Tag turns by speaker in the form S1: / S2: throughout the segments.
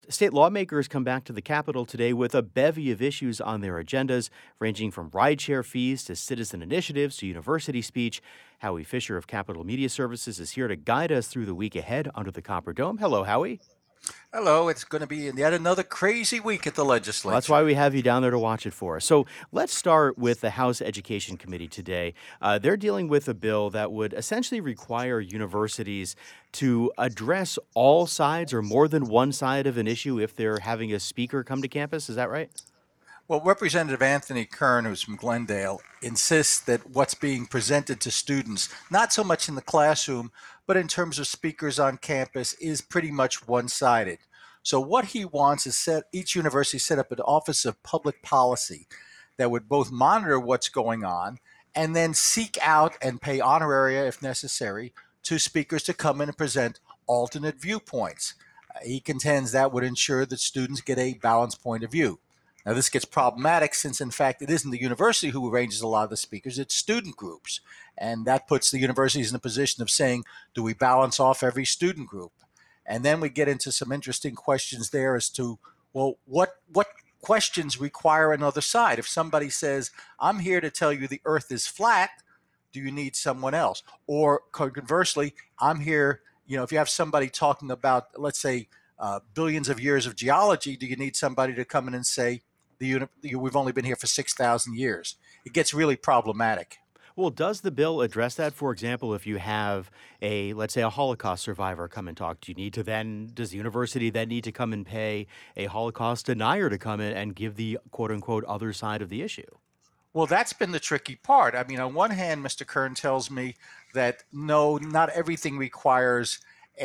S1: State lawmakers come back to the Capitol today with a bevy of issues on their agendas, ranging from rideshare fees to citizen initiatives to university speech. Howie Fisher of Capitol Media Services is here to guide us through the week ahead under the Copper Dome. Hello, Howie.
S2: Hello, it's going to be yet another crazy week at the
S1: Well, that's why
S2: legislature.
S1: we have you down there to watch it for us. So let's start with the House Education Committee today. They're dealing with a bill that would essentially require universities to address all sides or more than one side of an issue if they're having a speaker come to campus. Is that right?
S2: Well, Representative Anthony Kern, who's from Glendale, insists that what's being presented to students, not so much in the classroom, but in terms of speakers on campus, is pretty much one sided. So, what he wants is set each university set up an Office of Public Policy that would both monitor what's going on and then seek out and pay honoraria, if necessary, to speakers to come in and present alternate viewpoints. He contends that would ensure that students get a balanced point of view. Now, this gets problematic since, in fact, it isn't the university who arranges a lot of the speakers, it's student groups. And that puts the universities in a position of saying, do we balance off every student group? And then we get into some interesting questions there as to, well, what questions require another side? If somebody says, I'm here to tell you the earth is flat, do you need someone else? Or conversely, I'm here, if you have somebody talking about, let's say, billions of years of geology, do you need somebody to come in and say, we've only been here for 6,000 years? It gets really problematic.
S1: Well, does the bill address that? For example, if you have let's say, a Holocaust survivor come and talk, does the university then need to come and pay a Holocaust denier to come in and give the quote unquote other side of the issue?
S2: Well, that's been the tricky part. I mean, on one hand, Mr. Kern tells me that no, not everything requires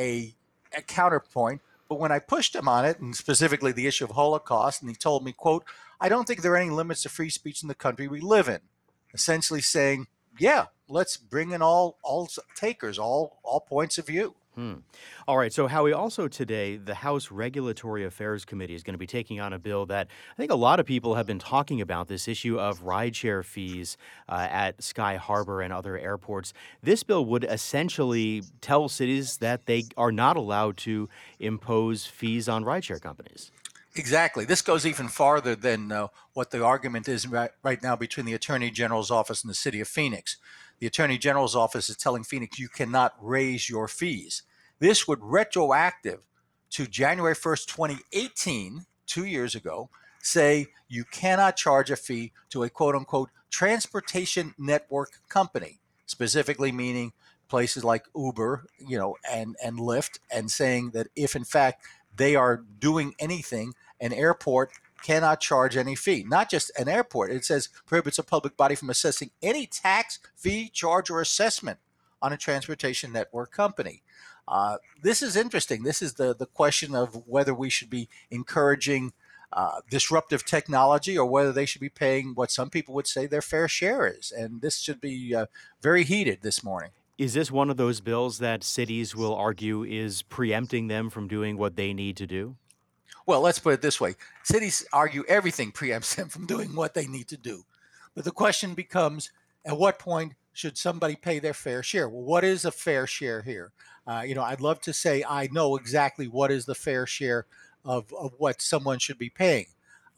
S2: a counterpoint. But when I pushed him on it, and specifically the issue of Holocaust, and he told me, quote, I don't think there are any limits to free speech in the country we live in. Essentially saying, yeah, let's bring in all takers, all points of view.
S1: Hmm. All right. So, Howie, also today, the House Regulatory Affairs Committee is going to be taking on a bill that I think a lot of people have been talking about, this issue of rideshare fees at Sky Harbor and other airports. This bill would essentially tell cities that they are not allowed to impose fees on rideshare companies.
S2: Exactly. This goes even farther than what the argument is right now between the Attorney General's office and the city of Phoenix. The Attorney General's office is telling Phoenix you cannot raise your fees. This would retroactive to January 1st, 2018, 2 years ago, say you cannot charge a fee to a quote unquote transportation network company, specifically meaning places like Uber, and Lyft, and saying that if in fact they are doing anything, an airport cannot charge any fee. Not just an airport. It says prohibits a public body from assessing any tax, fee, charge, or assessment on a transportation network company. This is interesting. This is the question of whether we should be encouraging disruptive technology or whether they should be paying what some people would say their fair share is. And this should be very heated this morning.
S1: Is this one of those bills that cities will argue is preempting them from doing what they need to do?
S2: Well, let's put it this way. Cities argue everything preempts them from doing what they need to do. But the question becomes, at what point should somebody pay their fair share? Well, what is a fair share here? I'd love to say I know exactly what is the fair share of what someone should be paying.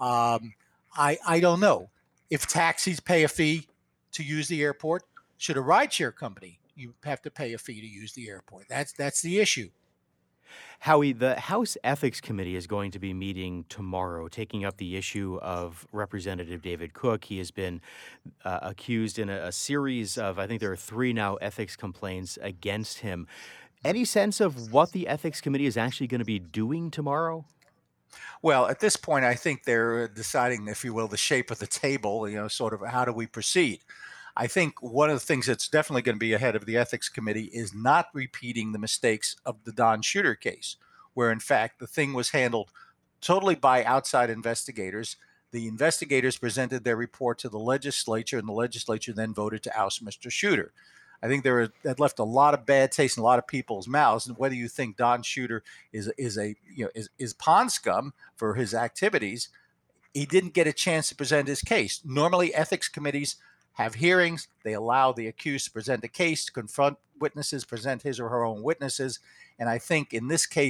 S2: I don't know. If taxis pay a fee to use the airport, should a rideshare company you have to pay a fee to use the airport? That's the issue.
S1: Howie, the House Ethics Committee is going to be meeting tomorrow, taking up the issue of Representative David Cook. He has been accused in a series of, I think there are three now, ethics complaints against him. Any sense of what the Ethics Committee is actually going to be doing tomorrow?
S2: Well, at this point, I think they're deciding, if you will, the shape of the table, sort of how do we proceed. I think one of the things that's definitely going to be ahead of the ethics committee is not repeating the mistakes of the Don Shooter case, where in fact the thing was handled totally by outside investigators. The investigators presented their report to the legislature, and the legislature then voted to oust Mr. Shooter. I think that left a lot of bad taste in a lot of people's mouths. And whether you think Don Shooter is pond scum for his activities, he didn't get a chance to present his case. Normally, ethics committees have hearings. They allow the accused to present a case, to confront witnesses, present his or her own witnesses. And I think in this case,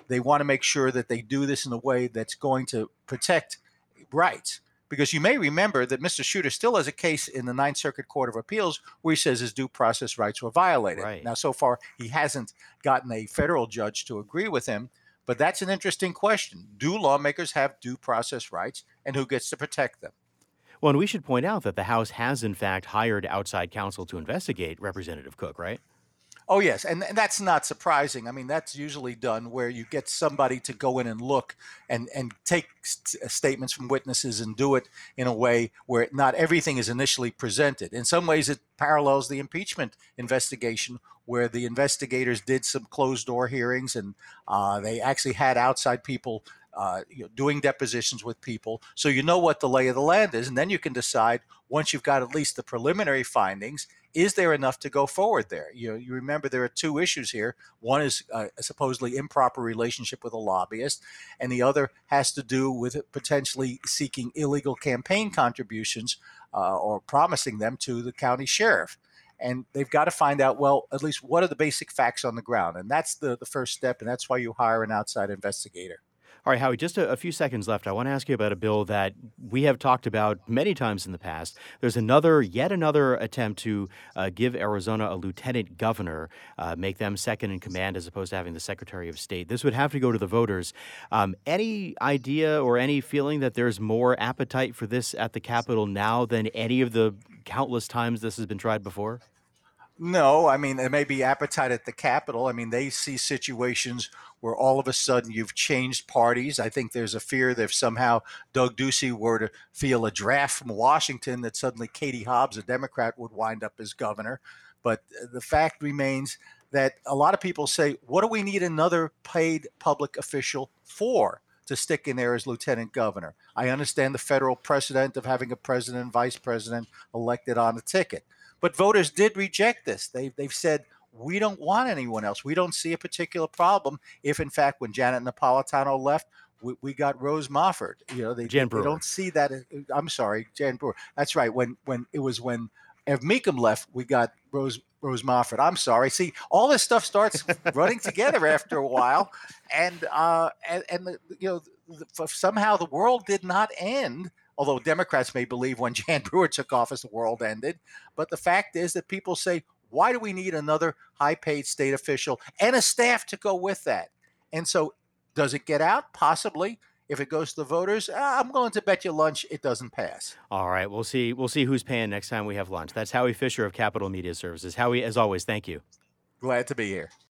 S2: they want to make sure that they do this in a way that's going to protect rights. Because you may remember that Mr. Shooter still has a case in the Ninth Circuit Court of Appeals where he says his due process rights were violated.
S1: Right.
S2: Now, so far, he hasn't gotten a federal judge to agree with him, but that's an interesting question. Do lawmakers have due process rights, and who gets to protect them?
S1: Well, and we should point out that the House has, in fact, hired outside counsel to investigate Representative Cook, right?
S2: Oh, yes. And that's not surprising. I mean, that's usually done where you get somebody to go in and look and take statements from witnesses and do it in a way where not everything is initially presented. In some ways, it parallels the impeachment investigation where the investigators did some closed door hearings and they actually had outside people doing depositions with people. So you know what the lay of the land is. And then you can decide, once you've got at least the preliminary findings, is there enough to go forward there? You remember there are two issues here. One is a supposedly improper relationship with a lobbyist, and the other has to do with potentially seeking illegal campaign contributions or promising them to the county sheriff. And they've got to find out, well, at least what are the basic facts on the ground? And that's the first step, and that's why you hire an outside investigator.
S1: All right, Howie, just a few seconds left. I want to ask you about a bill that we have talked about many times in the past. There's yet another attempt to give Arizona a lieutenant governor, make them second in command as opposed to having the Secretary of State. This would have to go to the voters. Any idea or any feeling that there's more appetite for this at the Capitol now than any of the countless times this has been tried before?
S2: No, I mean, there may be appetite at the Capitol. I mean, they see situations where all of a sudden you've changed parties. I think there's a fear that if somehow Doug Ducey were to feel a draft from Washington, that suddenly Katie Hobbs, a Democrat, would wind up as governor. But the fact remains that a lot of people say, what do we need another paid public official for? To stick in there as lieutenant governor. I understand the federal precedent of having a president and vice president elected on a ticket. But voters did reject this. They've said, we don't want anyone else. We don't see a particular problem if, in fact, when Janet Napolitano left, we got Rose Mofford.
S1: Jan
S2: They
S1: Brewer.
S2: don't see that. I'm sorry, Jan Brewer. That's right. When Ev Meekum left, we got Rose Mofford. I'm sorry. See, all this stuff starts running together after a while, and somehow the world did not end. Although Democrats may believe when Jan Brewer took office, the world ended. But the fact is that people say, why do we need another high-paid state official and a staff to go with that? And so does it get out? Possibly. If it goes to the voters, I'm going to bet you lunch it doesn't pass.
S1: All right, we'll see. We'll see who's paying next time we have lunch. That's Howie Fisher of Capitol Media Services. Howie, as always, thank you.
S2: Glad to be here.